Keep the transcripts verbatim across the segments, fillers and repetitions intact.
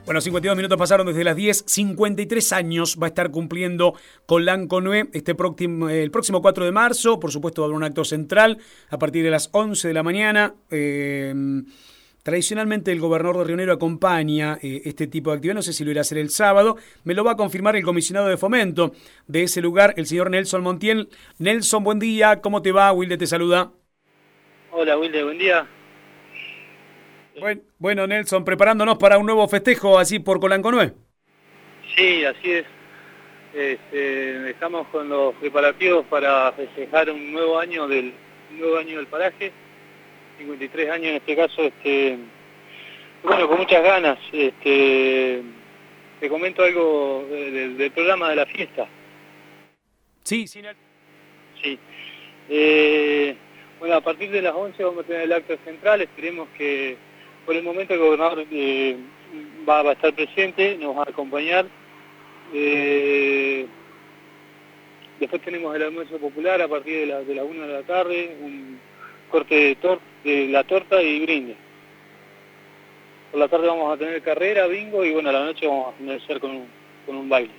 Bueno, cincuenta y dos minutos pasaron desde las diez, cincuenta y tres años va a estar cumpliendo Colán Conue este próximo, el próximo cuatro de marzo. Por supuesto, habrá un acto central a partir de las once de la mañana. Eh, tradicionalmente el gobernador de Río Negro acompaña eh, este tipo de actividad. No sé si lo irá a hacer el sábado. Me lo va a confirmar el comisionado de fomento de ese lugar, el señor Nelson Montiel. Nelson, buen día. ¿Cómo te va? Wilde te saluda. Hola, Wilde, buen día. Bueno, bueno, Nelson, preparándonos para un nuevo festejo así por Colán Conue. Sí, así es. Este, estamos con los preparativos para festejar un nuevo año del un nuevo año del paraje, cincuenta y tres años en este caso. Este, bueno, con muchas ganas. Este, te comento algo del, del programa de la fiesta. Sí, sí, Nelson. Sí. Eh, bueno, a partir de las once vamos a tener el acto central. Esperemos que por el momento el gobernador eh, va, va a estar presente, nos va a acompañar. Eh, después tenemos el almuerzo popular a partir de la, de la una de la tarde, un corte de, tor de la torta y brinde. Por la tarde vamos a tener carrera, bingo y bueno, a la noche vamos a finalizar con un, con un baile.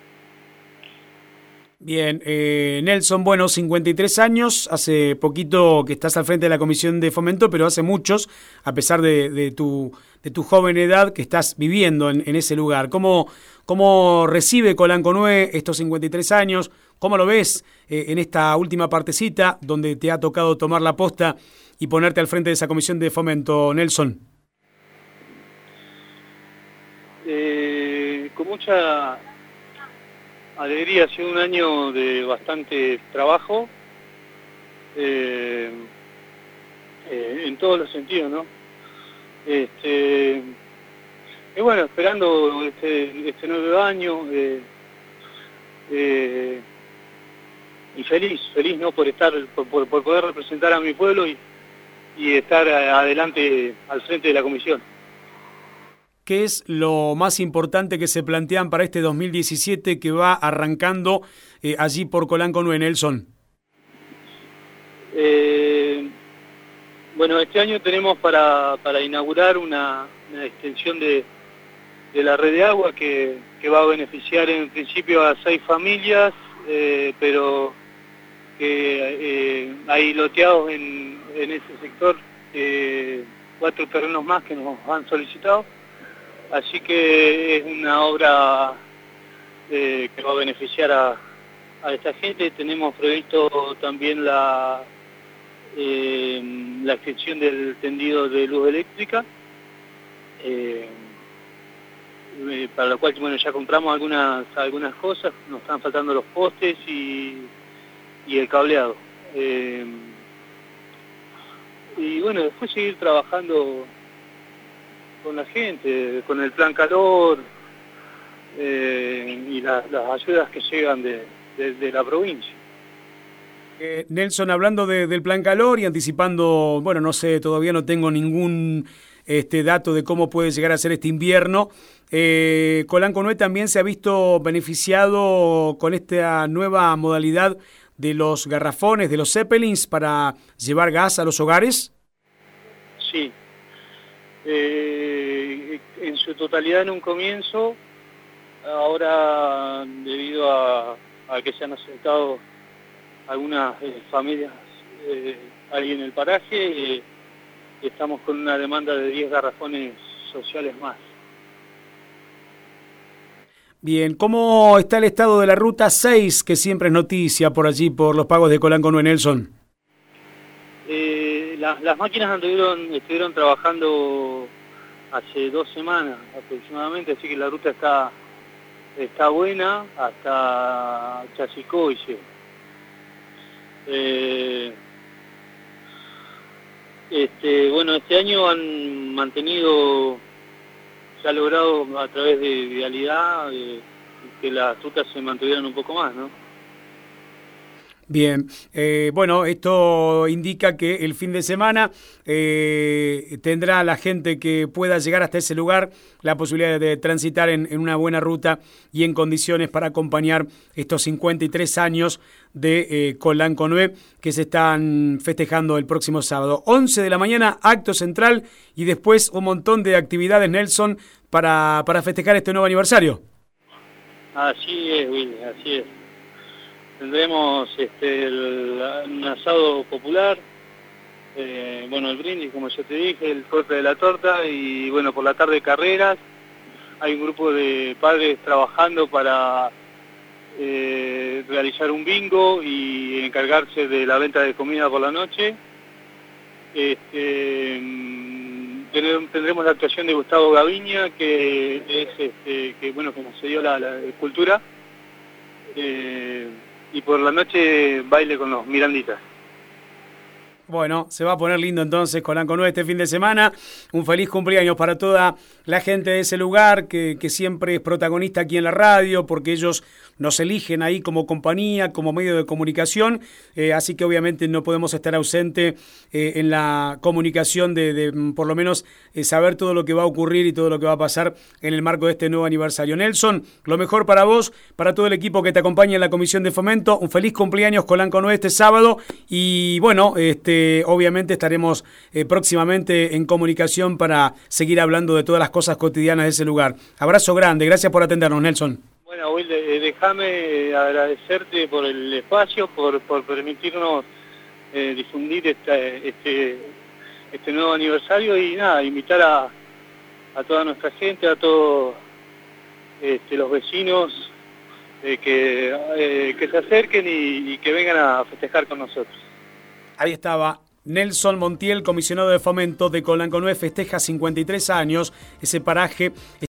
Bien, eh, Nelson, bueno, cincuenta y tres años, hace poquito que estás al frente de la Comisión de Fomento, pero hace muchos, a pesar de, de, tu, de tu joven edad, que estás viviendo en, en ese lugar. ¿Cómo, cómo recibe Colán Conue estos cincuenta y tres años? ¿Cómo lo ves eh, en esta última partecita donde te ha tocado tomar la posta y ponerte al frente de esa Comisión de Fomento, Nelson? Eh, con mucha alegría, ha sido un año de bastante trabajo, eh, eh, en todos los sentidos, ¿no? Este, y bueno, esperando este, este nuevo año, eh, eh, y feliz, feliz, ¿no? Por estar, por, por, por poder representar a mi pueblo y, y estar adelante al frente de la comisión. ¿Qué es lo más importante que se plantean para este dos mil diecisiete que va arrancando eh, allí por Colán Conue, Nelson? Eh, bueno, este año tenemos para, para inaugurar una, una extensión de, de la red de agua que, que va a beneficiar en principio a seis familias, eh, pero que eh, hay loteados en, en ese sector eh, cuatro terrenos más que nos han solicitado. Así que es una obra eh, que va a beneficiar a, a esta gente. Tenemos previsto también la, eh, la extensión del tendido de luz eléctrica, eh, para lo cual bueno, ya compramos algunas, algunas cosas, nos están faltando los postes y, y el cableado. Eh, y bueno, después seguir trabajando con la gente, con el plan calor eh, y la, las ayudas que llegan de, de, de la provincia. Eh, Nelson, hablando de, del plan calor y anticipando, bueno, no sé, todavía no tengo ningún este dato de cómo puede llegar a ser este invierno. Eh, Colán Conue también se ha visto beneficiado con esta nueva modalidad de los garrafones, de los zeppelins para llevar gas a los hogares. Sí. Eh, en su totalidad en un comienzo, ahora debido a, a que se han asentado algunas eh, familias eh, ahí en el paraje, eh, estamos con una demanda de diez garrafones sociales más. Bien, ¿cómo está el estado de la ruta seis, que siempre es noticia por allí, por los pagos de Colán Conue, Nelson? Eh, la, las máquinas anduvieron, estuvieron trabajando hace dos semanas aproximadamente, así que la ruta está está buena hasta Chachicoiche. Eh, este, bueno, este año han mantenido, se ha logrado a través de Vialidad eh, que las rutas se mantuvieran un poco más, ¿no? Bien, eh, bueno, esto indica que el fin de semana eh, tendrá la gente que pueda llegar hasta ese lugar la posibilidad de transitar en, en una buena ruta y en condiciones para acompañar estos cincuenta y tres años de eh, Colanco nueve que se están festejando el próximo sábado. once de la mañana, acto central y después un montón de actividades, Nelson, para, para festejar este nuevo aniversario. Así es, Willy, así es. Tendremos este, el, un asado popular, eh, bueno, el brindis, como yo te dije, el corte de la torta y, bueno, por la tarde carreras. Hay un grupo de padres trabajando para eh, realizar un bingo y encargarse de la venta de comida por la noche. Este, tendremos la actuación de Gustavo Gaviña, que es, este, que, bueno, que nos dio la, la escultura. Eh, y por la noche baile con los Miranditas. Bueno, se va a poner lindo entonces Colanco nueve este fin de semana. Un feliz cumpleaños para toda la gente de ese lugar que, que siempre es protagonista aquí en la radio, porque ellos nos eligen ahí como compañía, como medio de comunicación, eh, así que obviamente no podemos estar ausente eh, en la comunicación de, de por lo menos eh, saber todo lo que va a ocurrir y todo lo que va a pasar en el marco de este nuevo aniversario. Nelson, lo mejor para vos, para todo el equipo que te acompaña en la Comisión de Fomento. Un feliz cumpleaños Colanco nueve este sábado y bueno, este Eh, obviamente estaremos eh, próximamente en comunicación para seguir hablando de todas las cosas cotidianas de ese lugar. Abrazo grande, gracias por atendernos, Nelson. Bueno, Will, eh, déjame agradecerte por el espacio, por, por permitirnos eh, difundir esta, este, este nuevo aniversario y nada, invitar a, a toda nuestra gente, a todos este, los vecinos eh, que, eh, que se acerquen y, y que vengan a festejar con nosotros. Ahí estaba Nelson Montiel, comisionado de fomento de Colanco nueve, festeja cincuenta y tres años, ese paraje.